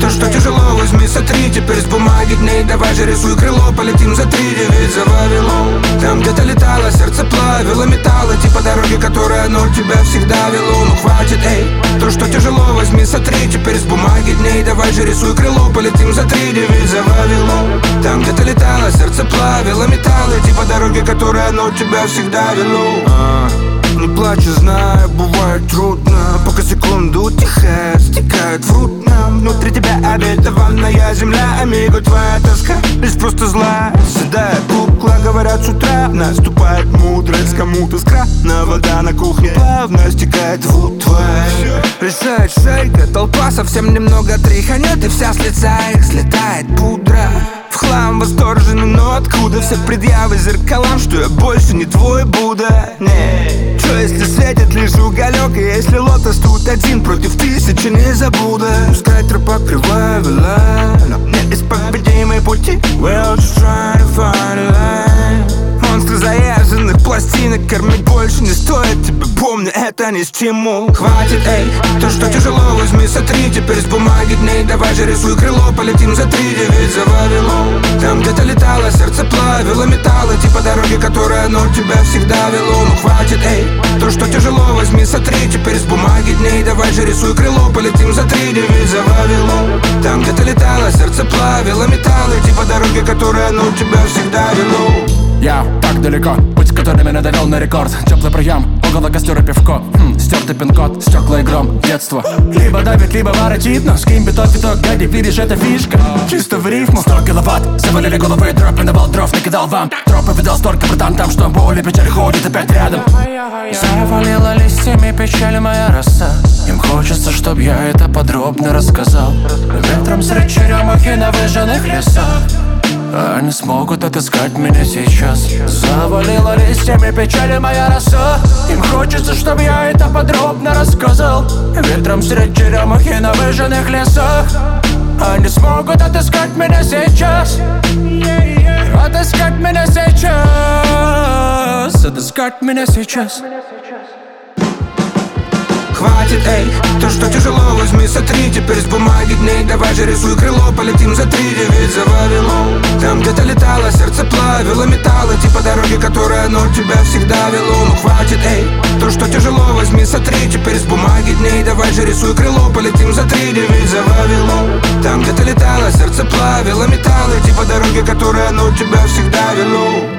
То, что тяжело, возьми, сотри. Теперь с бумаги дней давай же рисуй крыло. Полетим за 3-9 за Вавилон. Там где-то летало, сердце плавило металл. Идти по дороге, которая оно тебя всегда вело. Ну хватит, эй, то, что тяжело, возьми, сотри. Теперь с бумаги дней давай же рисуй крыло. Полетим за 3-9 за Вавилон. Там где-то летало, сердце плавило металл. Идти по дороге, которая оно тебя всегда вело. Не плачь, знаю, бывает трудно. Пока секунду утихает, стекает в рутно. Внутри тебя обетованная земля. Амиго, твоя тоска лишь просто зла. Седает кукла, говорят, с утра наступает мудрость. Кому-то с крана вода на кухне плавно стекает в рот твой. Решает шейка, толпа совсем немного тряханет. И вся с лица их слетает пудра. В хлам восторженный, но откуда все предъявы зеркалам, что я больше не твой Будда? Не, что если светит лишь уголек, и если лотос тут один против тысячи, не забуду. Пускай тропа кривая вела, но неисповедимые пути. We'll just try to find a line. Монстры заезженных пластинок кормить больше не стоит. Тебе помню, это ни с чему. Хватит, эй, то, что тяжело, возьми, сотри. Теперь с бумаги дней давай же рисуй крыло. Полетим за 3-9 за Вавилон. Там где-то летало, сердце плавило металл. Идти по дороге, которая оно тебя всегда вело. Ну хватит, эй, то, что тяжело, возьми, сотри. Теперь с бумаги дней давай же рисуй крыло. Полетим за 3-9 за Вавилон. Там где-то летало, сердце плавило металл. Идти по дороге, которая оно тебя всегда вело. Я так далеко, путь, который меня довел на рекорд. Теплый прием, угол костер и пивко. Стертый пин-код, стекла и гром, детство. Либо давит, либо воротит, но скинь бетон, виток, гади, видишь, это фишка. Чисто в рифму, 100 киловатт. Завалили головы, дропы, навал дров, накидал вам. Тропы видал столько, братан, там что боли, печаль ходит опять рядом. Завалила листьями печаль моя роса. Им хочется, чтоб я это подробно рассказал. Ветром средь черемухи на выжженных лесах. Они смогут отыскать меня сейчас. Завалила листьями печали моя роса. Им хочется, чтобы я это подробно рассказал. Ветром средь черемухи на выжженных лесах. Они смогут отыскать меня сейчас. Отыскать меня сейчас. Отыскать меня сейчас. Хватит, эй, то, что тяжело, возьми, сотри. Теперь с бумаги дней давай же рисуй крыло. Полетим за 3-9 за Вавилон. Там где-то летало, сердце плавило металл. Идти по дороге, которая оно тебя всегда вело. Ну хватит, эй, то, что тяжело, возьми, сотри. Теперь с бумаги дней давай же рисуй крыло. Полетим за 3-9 за Вавилон. Там где-то летало, сердце плавило металл. Идти по дороге, которая оно тебя всегда вело.